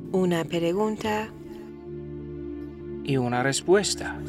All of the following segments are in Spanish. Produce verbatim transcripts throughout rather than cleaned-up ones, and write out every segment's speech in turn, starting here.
Una pregunta y una respuesta.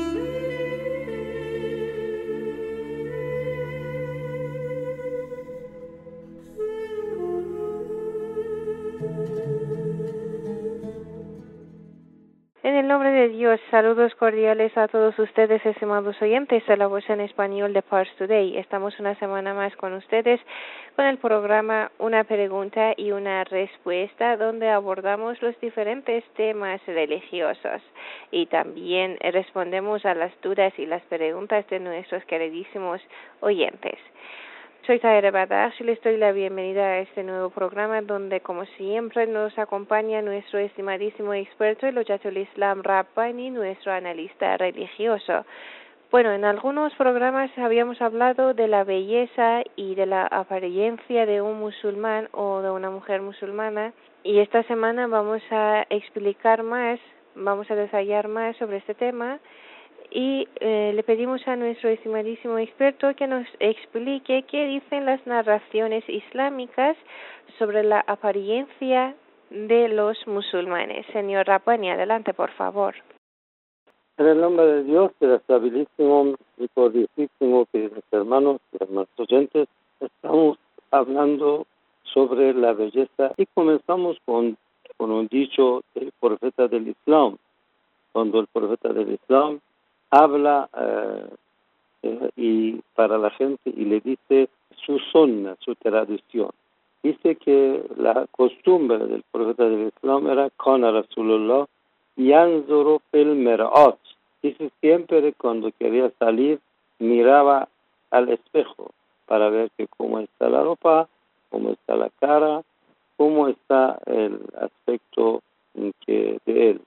En el nombre de Dios, saludos cordiales a todos ustedes, estimados oyentes de la voz en español de Pars Today. Estamos una semana más con ustedes con el programa Una pregunta y una respuesta, donde abordamos los diferentes temas religiosos y también respondemos a las dudas y las preguntas de nuestros queridísimos oyentes. Soy Tahira Badash y les doy la bienvenida a este nuevo programa donde, como siempre, nos acompaña nuestro estimadísimo experto, el Hojatul Islam Rabbani, nuestro analista religioso. Bueno, en algunos programas habíamos hablado de la belleza y de la apariencia de un musulmán o de una mujer musulmana, y esta semana vamos a explicar más, vamos a detallar más sobre este tema. Y eh, le pedimos a nuestro estimadísimo experto que nos explique qué dicen las narraciones islámicas sobre la apariencia de los musulmanes. Señor Rabbani, adelante, por favor. En el nombre de Dios, del estabilísimo y cordicísimo, queridos hermanos y hermanos oyentes, estamos hablando sobre la belleza y comenzamos con, con un dicho del profeta del Islam, cuando el profeta del Islam habla eh, eh, y para la gente y le dice su sunna, su tradición. Dice que la costumbre del profeta del Islam era con Rasulullah yanzuru fil mir'at. Dice siempre cuando quería salir miraba al espejo para ver que cómo está la ropa, cómo está la cara, cómo está el aspecto que de él.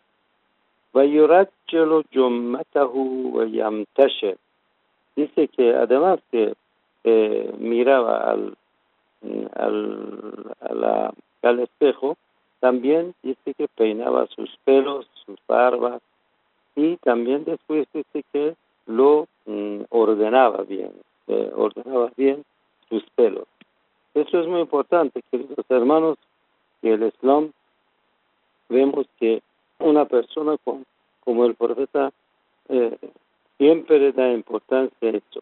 وَيُرَجِّلُ جُمَّتَهُ وَيَمْتَشِرُ. Dice que además que eh, miraba al, al, a la, al espejo, también dice que peinaba sus pelos, sus barbas, y también después dice que lo mm, ordenaba bien, eh, ordenaba bien sus pelos. Eso es muy importante, queridos hermanos, que el Islam vemos que una persona con, como el profeta eh, siempre da importancia a esto.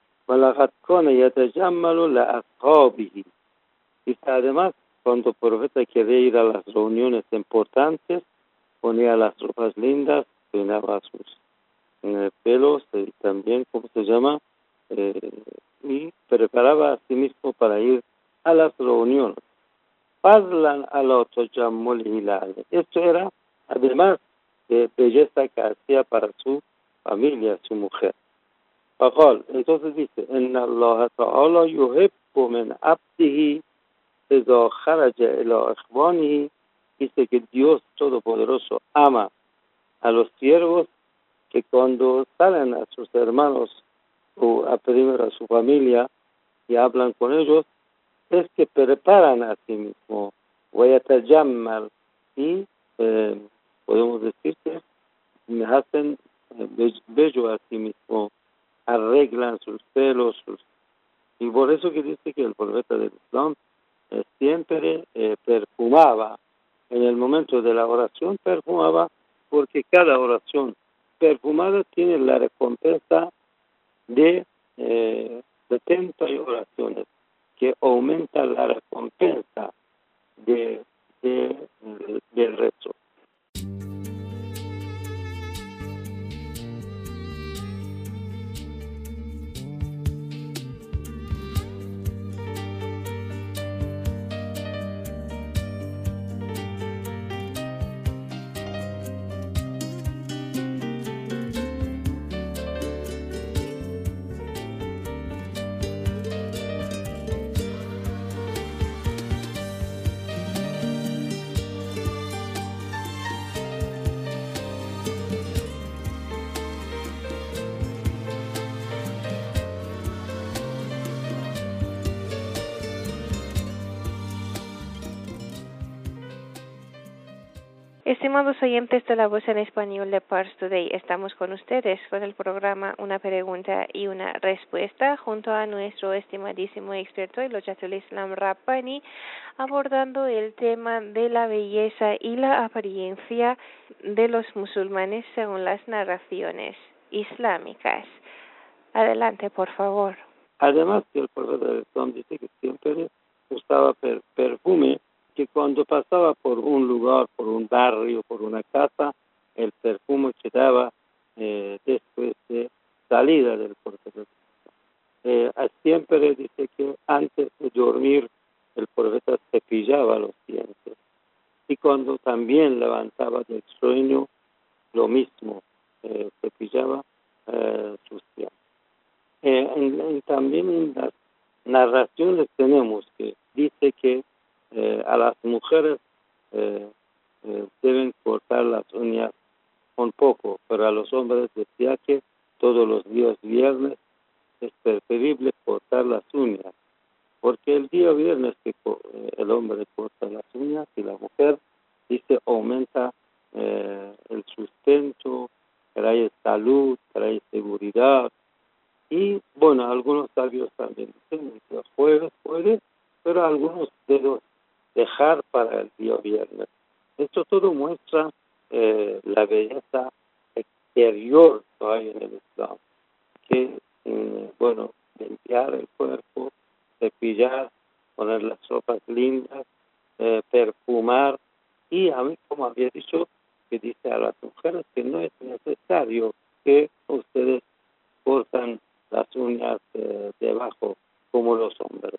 Y además, cuando el profeta quería ir a las reuniones importantes, ponía las ropas lindas, peinaba sus eh, pelos y también, ¿cómo se llama? Eh, y preparaba a sí mismo para ir a las reuniones. Fazlan ala tajammul hilal. Esto era además de belleza que hacía para su familia, su mujer. Faqal, entonces dice, Inna Allah ta'ala yuhibbu min abdihi idha kharaja ila ikhwanihi. Dice que Dios Todopoderoso ama a los siervos que cuando salen a sus hermanos o a primero a su familia y hablan con ellos, es que preparan a sí mismos, ويتجمل, y eh, podemos decir que me hacen eh, bello a sí mismo, arreglan sus pelos, sus, y por eso que dice que el profeta del Islam eh, siempre eh, perfumaba, en el momento de la oración perfumaba, porque cada oración perfumada tiene la recompensa de eh, setenta oraciones, que aumenta la recompensa de, de, de, del rezo. Estimados oyentes de la voz en español de Pars Today, estamos con ustedes con el programa Una pregunta y una respuesta junto a nuestro estimadísimo experto, el Hojatul Islam Rabbani, abordando el tema de la belleza y la apariencia de los musulmanes según las narraciones islámicas. Adelante, por favor. Además, que el profeta del Islam dice que siempre usaba per perfume, que cuando pasaba por un lugar, por un barrio, por una casa, el perfume quedaba eh, después de salida del profeta. Eh, siempre dice que antes de dormir el profeta cepillaba los dientes, y cuando también levantaba del sueño, lo mismo, eh, cepillaba eh, sus dientes. Eh, en, en, también en las narraciones tenemos que dice que eh, a las mujeres eh, eh, deben cortar las uñas un poco, pero a los hombres decía que todos los días viernes es preferible cortar las uñas, porque el día viernes que eh, el hombre corta las uñas y la mujer dice aumenta eh, el sustento, trae salud, trae seguridad. Y bueno, algunos sabios también dicen que los jueves puede, pero algunos deben dejar para el día viernes. Esto todo muestra eh, la belleza exterior que hay en el Islam, que eh, bueno, limpiar el cuerpo, cepillar, poner las ropas lindas, eh, perfumar, y a mí, como había dicho, que dice a las mujeres que no es necesario que ustedes cortan las uñas eh, debajo como los hombres.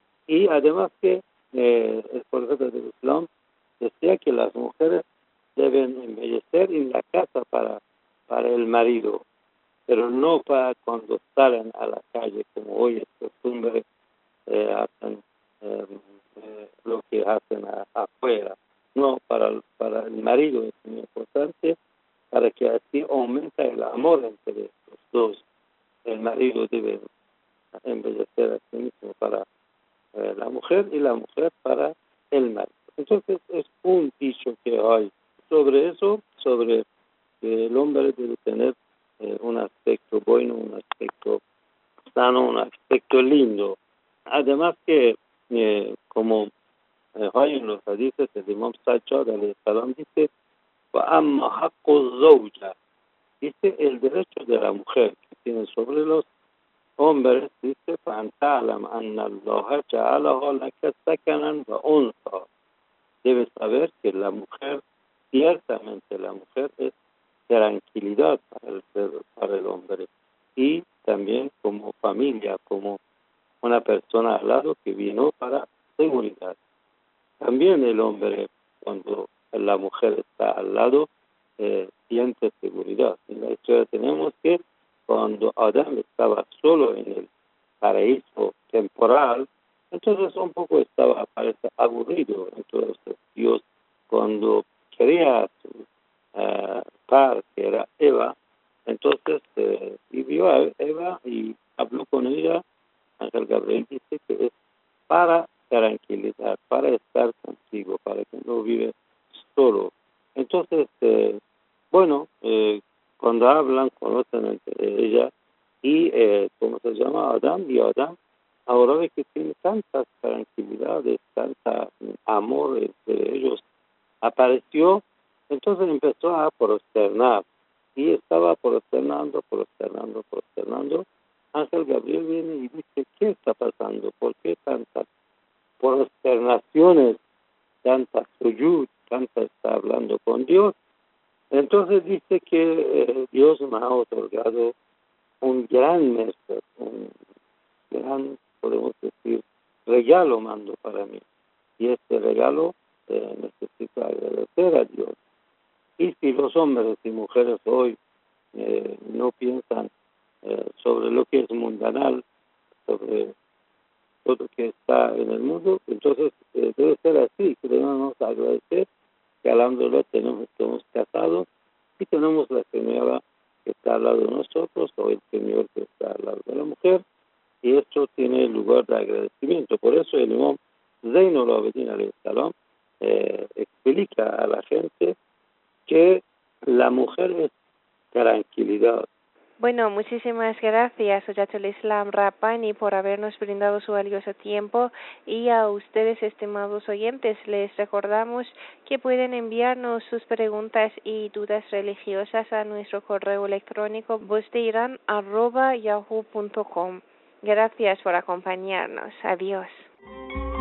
Y además que eh, el profeta del Islam decía que las mujeres deben embellecer en la casa para, para el marido, pero no para cuando salen a la calle, como hoy es costumbre, eh, hacen eh, eh, lo que hacen a, afuera. No, para, para el marido es muy importante, para que así aumenta el amor entre los dos. El marido debe embellecer a sí mismo para eh, la mujer y la mujer para el marido. Entonces es un dicho que hay sobre eso, sobre que el hombre debe tener eh, un aspecto bueno, un aspecto sano, un aspecto lindo. Además que, eh, como eh, hay en los hadices, el Imam Sajjad alayhi salam dice, وَأَمَّا حَقُّ الزَّوْجَةِ, dice el derecho de la mujer que tiene sobre los hombres, dice فَأَنْ تَعْلَمْ أَنَّ اللَّهَ جَعَلَهَا لَكَ سَكَنًا وَأُنْثًى, debes saber que la mujer, ciertamente la mujer es tranquilidad para el, para el hombre, y también como familia, como una persona al lado que vino para seguridad. También el hombre, cuando la mujer está al lado, eh, siente seguridad. En la historia tenemos que cuando Adán estaba solo en el paraíso temporal, entonces un poco estaba, parece, aburrido. Entonces Dios, cuando quería a su uh, par, que era Eva, entonces eh, y vio a Eva y habló con ella. Ángel Gabriel dice que es para tranquilidad, para estar contigo, para que no vive solo. Entonces, eh, bueno, eh, cuando hablan, conocen entre ella y, eh, ¿cómo se llama? Adán y Adán. Ahora ve que tiene tantas tranquilidades, tanta amor entre ellos. Apareció, entonces empezó a prosternar. Y estaba prosternando, prosternando, prosternando. Ángel Gabriel viene y dice, ¿qué está pasando? ¿Por qué tantas prosternaciones, tantas suyud, tantas está hablando con Dios? Entonces dice que eh, Dios me ha otorgado un gran mestre, un gran, podemos decir, regalo mando para mí. Y este regalo eh, necesito agradecer a Dios. Y si los hombres y mujeres hoy eh, no piensan eh, sobre lo que es mundanal, sobre todo lo que está en el mundo, entonces eh, debe ser así, que debemos agradecer que alhamdulillah tenemos, estamos casados y tenemos la señora que está al lado de nosotros o el señor que está al lado de la mujer, y esto tiene lugar de agradecimiento. Por eso el Imam Zainul Abidin alayhi salam eh, explica a la gente que la mujer es tranquilidad. Bueno, muchísimas gracias, Hujatul Islam Rabbani, por habernos brindado su valioso tiempo, y a ustedes, estimados oyentes, les recordamos que pueden enviarnos sus preguntas y dudas religiosas a nuestro correo electrónico vozdeiran arroba yahoo punto com. Gracias por acompañarnos. Adiós.